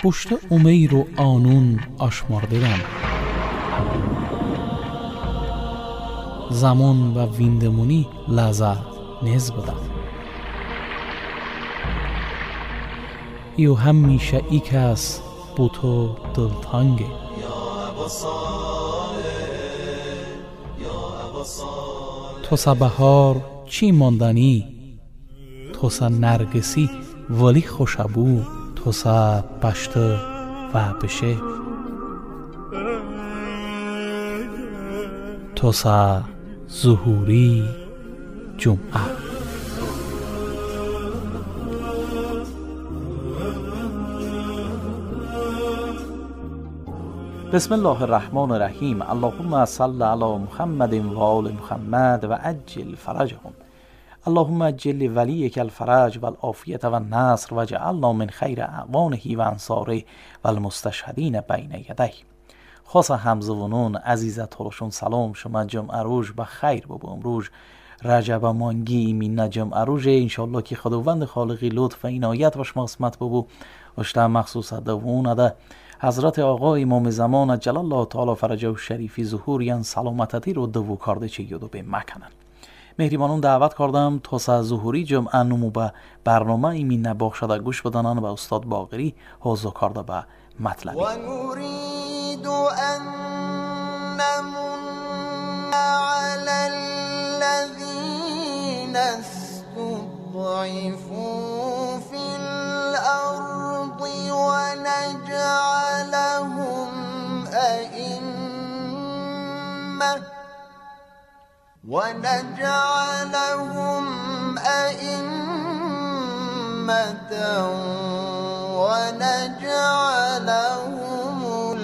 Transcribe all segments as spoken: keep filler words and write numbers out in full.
پشت امیر و آنون آشمارده‌ام. زمان و ویندمونی لازا نز بدم. ایو همیشه ای کس بو تو دلتانگه. تو سا بهار چی ماندنی، تو سا نرگسی ولی خوشبو، تو سا پشت و بشه، تو سا ظهوری جمعه. بسم الله الرحمن الرحیم. اللهم صل علی محمد و آل محمد و عجل فرجهم. اللهم عجل ولیک الفرج و العافیت و النصر و جعلنا من خیر اعوانه و انصاره و المستشهدین بین یدیه. خاص حمزه و نون عزیزت هرشون سلام شما جمعه روز به خیر ببو. امروز رجب مانگی من جمعه روز انشالله که خداوند خالقی لطف و عنایت و شما قسمت ببو. اشتا مخصوص دوون ده حضرت آقا امام زمان جل الله تعالی فرجه شریفی ظهوریان سلامتی رو دو کارده چه یادو به مکنن. مهریبانون دعوت کردم تا سه ظهوری جمعه نمو به برنامه ایمی نباخ شده گوش بدنان به استاد باقری حوضو کرده به مطلبی. و نريد ان نمن على الذين استضعفوا في الارض ونجعلهم ائمه ونجعلهم ائمه ونجعلهم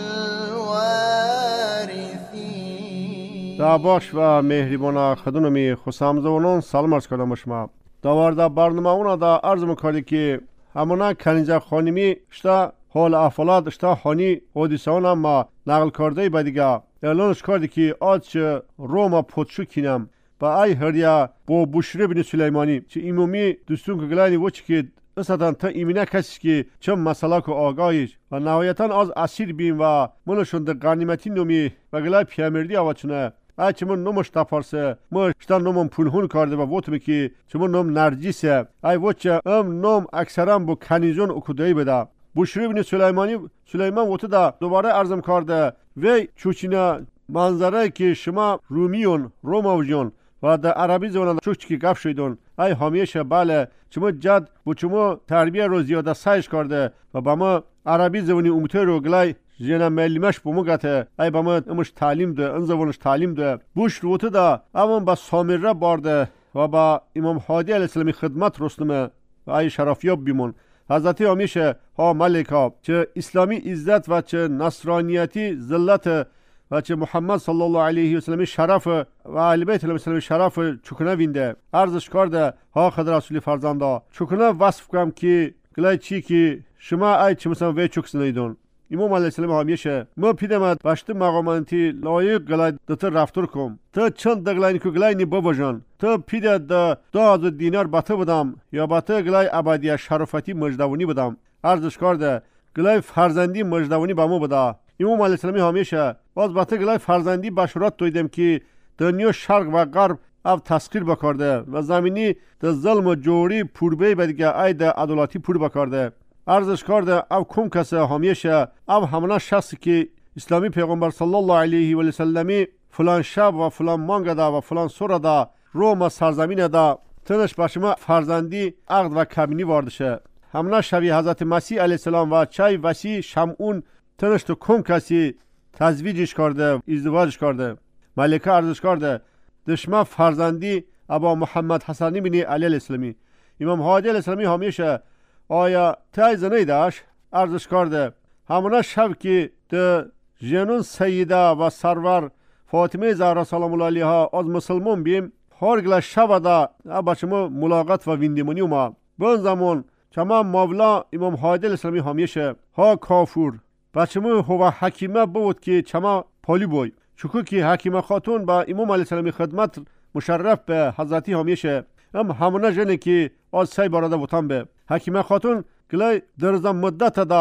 الوارثين. دعواش و مهریبان خدونمی خوسامزونون سلام عرض کردم شما. داورده برنامه اونا دا عرض میکردی که همونا کنیزه خانمی شتا حال افلاد اشتا خانی اودیسان هم ما نقل کرده با دیگه اعلانش کردی که آج روما پتشو کینم با ای هریا با بشره بن سلیمانی چه ایمومی دستون که گلانی وچی که اصلا تا ایمینه کسی که چم مسئله که آگاهیش و نهایتا از اسیر بیم و منشون در غنیمتی نومی و گلای پیامردی آوچنه ای چه من نمش تفارسه ما شتا نمم پنهون کرده و وطمه که چه من نم نرجیسه ای وچه ام نم اکثرا با کنیزون اکودایی بده. بشری بن سلیمانی سلیمان وقت دا دوباره عرضم کرده وی چوچینه منظره که شما رومیون روماویون و در عربی زبان چوچ که گپ شدون ای همیشه بله چما جد با چما تربیه رو زیاده سعیش کرده و با ما عربی زبانی امته رو گلای جنا ملیمش بومو گته ای با ما امش تعلیم ده ان زبانش تعلیم ده بوش رو دا اما با سامره بارده و با امام هادی علیه السلامی خدمت رسنمه و ای شرافیاب بیمون حضرت همیشه ها ملکا چه اسلامی عزت و چه نصرانیتی ذلت و چه محمد صلی الله علیه و سلم شرف و اهل بیت علیهم السلام شرف چکنه وینده ارزش کرده ها خد رسول فرزنده چکنه وصف کنم که گلای چی که شما ای چه مثلا وی چکسنیدون امام علیه السلام همیشه ما پیدمد باشته مقامانتی لایق گلای دتر رفتار کم تا چند دگلاینی که گلای نی بابجان تا پیده دا دو هزار دینار باته بدم یا باته گلای ابدیه شرافتی مجدونی بدم ارزش کرده گلای فرزندی مجدونی با ما بده. امام علیه السلام همیشه باز باته گلای فرزندی بشارت دویدم که دنیا شرق و غرب او تسخیر بکرده و زمینی د ظلم و جوری پوربی بدگه ای د عدالتی پور بکرده ارزش کرده او کم کسه همیشه او همانا شخصی که اسلامی پیغمبر صلی الله علیه و سلمی فلان شب و فلان مانگ دا و فلان سور دا روم سرزمین دا تنش باشما فرزندی عقد و کمینی واردشه همانا شبی حضرت مسیح علیه السلام و چای وسی شمعون تنش تو کم کسی تزویجش کرده ازدواجش کرده ملکه ارزش کرده دشمن فرزندی ابا محمد حسنی بن علی الاسلامی امام هادی الاسلامی همیشه آیا تای زنی داشت ارزش کرده همونا شب که ده جنون سیده و سرور فاطمه زهرا سلام الله علیها از مسلمان بیم هر گله شب دا بچما ملاقات و ویندمونی ما بون زمان چما مولا امام هادی الاسلامی همیشه ها کافور بچما هو حکیمه بود که چما پالی بوی چکو که حکیمه خاتون با امام علیه السلامی خدمت مشرف به حضرتی همیشه هم همونه جنه که از سی براده بودن به حکیمه خاتون گلای درزم مدت دا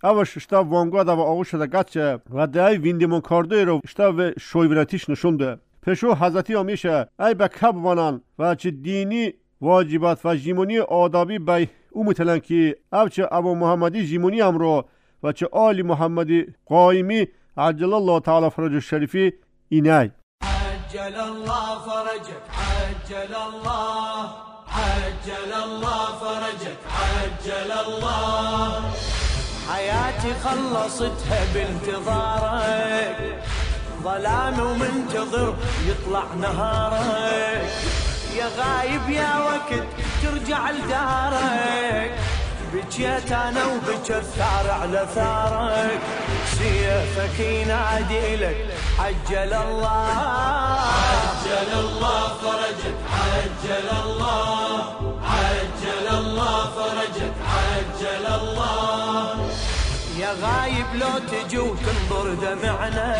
اوش اشتا وانگادا و آغوش دا گچه و دای ویندیمون کارده رو اشتا و شویورتیش نشونده پشو حضرتی همیشه ای به کب وانان و چه دینی واجبات و جیمونی آدابی بای او متلن که او چه ابو محمدی جیمونی هم رو و چه آل محمدی قائمی عجل الله تعالی فرج الشریفی اینای عجل الله فرجك عجل الله عجل الله فرجك عجل الله حياتي خلصتها بانتظارك ظلام ومنتظر يطلع نهارك يا غايب يا وقت ترجع لدارك بجيت انا وبجى الثار على ثارك سيفك ينادي لك عجل الله عجل الله فرجك عجل الله عجل الله فرجك عجل الله يا غايب لو تجي وتنظر دمعنا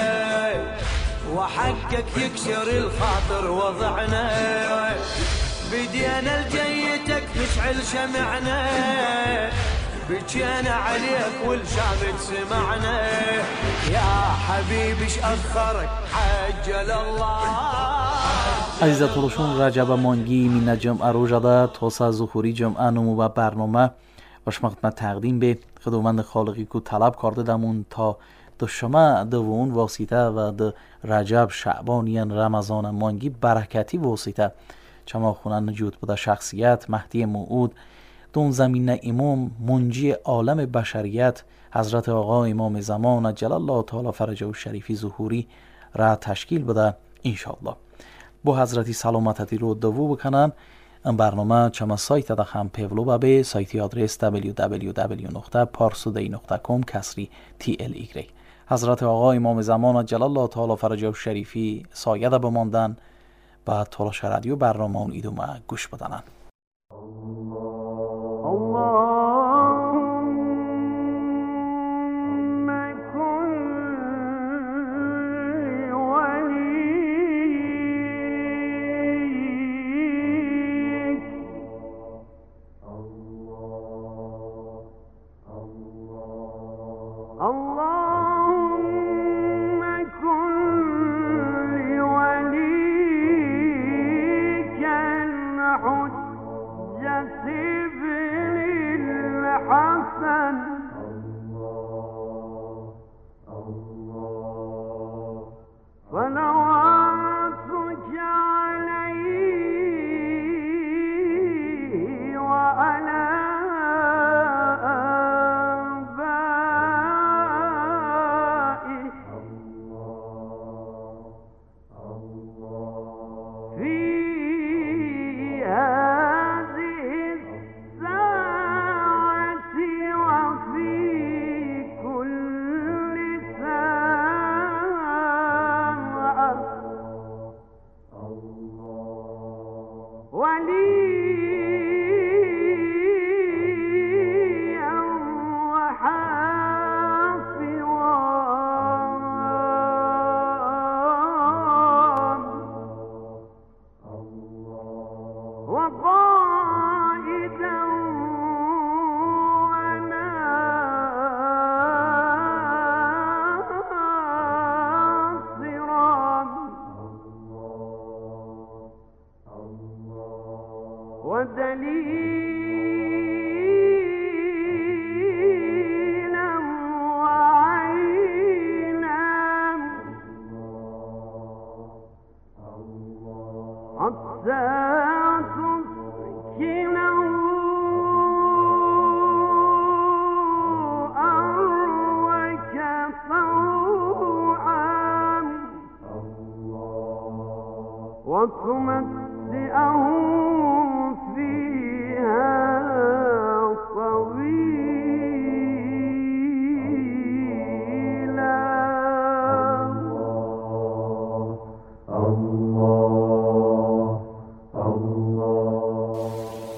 وحقك يكسر الخاطر وضعنا بدينا لجيتك نشعل شمعنا بجينا عليك والشامت سمعنا يا حبيبي اش اخرك عجل الله عزیزتولشون رجب مانگی من جمعه رو جده توسا ظهوری جمعه نمو و برنامه باش مقدمت تقدیم به خداوند خالقی که طلب کرده دمون تا د شما د اون واسطه و د رجب شعبانیان رمضان مانگی برکتی واسطه چما خونن نجود بوده شخصیت مهدی موعود دون زمین امام منجی عالم بشریت حضرت آقا امام زمان عجل الله تعالی فرجه الشریفی ظهوری را تشکیل بده انشاءالله با حضرتی سلامتی رو دو بکنن این برنامه چما سایت دا هم پیولو با به سایتی آدرس دبلیو دبلیو دبلیو نقطه پارسودی نقطه کام کسری تی ال ایگری حضرت آقا امام زمان عجل الله تعالی فرجه الشریفی سایه دا بماندن با تلاش رادیو برنامه اون ایدو ما گوش بدنن وتمتعه فيه